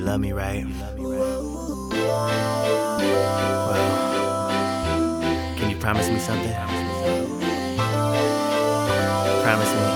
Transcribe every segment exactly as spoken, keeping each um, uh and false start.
love me, right? Well, can you promise me something? Promise me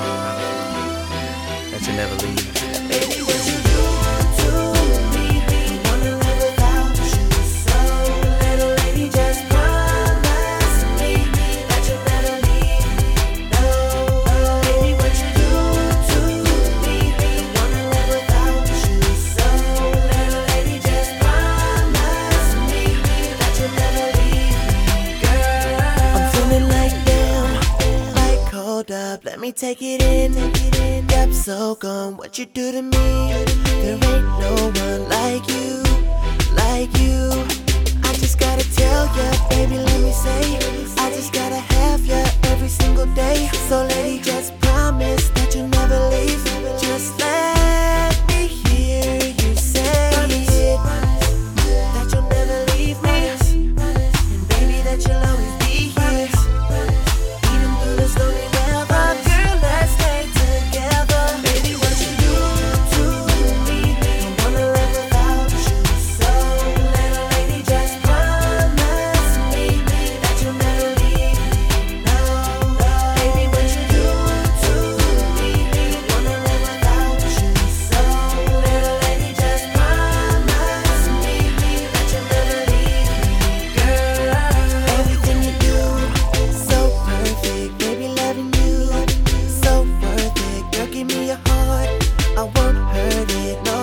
that you'll never leave. Baby, what you do to me? Wanna live without you. So, little lady, just promise me that you'll never leave me. No, baby, what you do to me? Wanna live without you. So, little lady, just promise me that you'll never leave me, girl. I'm feeling like damn, like hold up, let me take it in. Yep, so gone, what you do to me? There ain't no one like you, like you. I just gotta tell ya, baby, let me say, I just gotta have ya every single day. So lady, just promise that you'll never leave. Just let me hear you say it, that you'll never leave me, and baby, that you'll always be here, even through the stormy weather. Girl, let's stay together. Baby, what you do to me? Don't wanna live without you. So, little lady, just promise me that you'll never leave me. No, baby, what you do to me? Don't wanna live without you. So, little lady, just promise me that you'll never leave me, girl. Everything you do, so perfect. Baby, loving you, so worth it. Girl, give me your heart, I won't hurt it, no.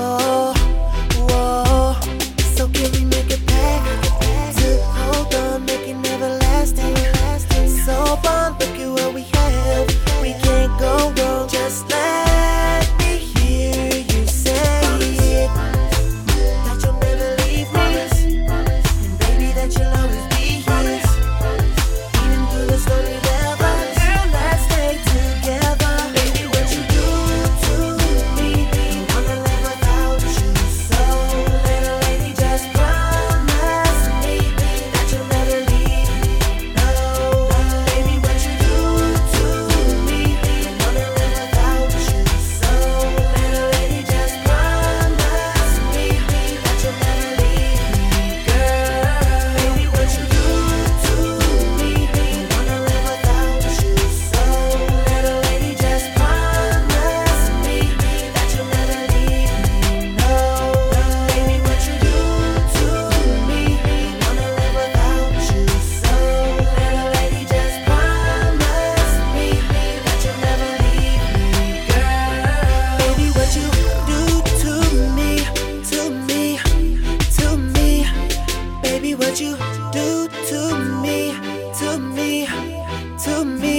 Whoa, so can we make a pact to hold on, make it everlasting? So bond, look at what we have, we can't go wrong. Just let me hear you say it, that you'll never leave me, and baby, that you'll always be here, even through the stormy weather. Girl, let's stay together. Baby, what you do to me? Don't wanna live without you. So, little lady, just promise me that you'll never leave me. No, baby, what you do to me? Don't wanna live without you. So, little lady, just promise me that you'll never leave me, girl. Baby, what you do to me? Don't wanna live without you. So, little lady, just promise me that you'll never leave me. No, baby, what you do to me? Don't wanna live without you. So, little lady, just promise me that you'll never leave me, girl. Baby, what you do to me, to me, to me. Baby, what you do to me, to me, to me.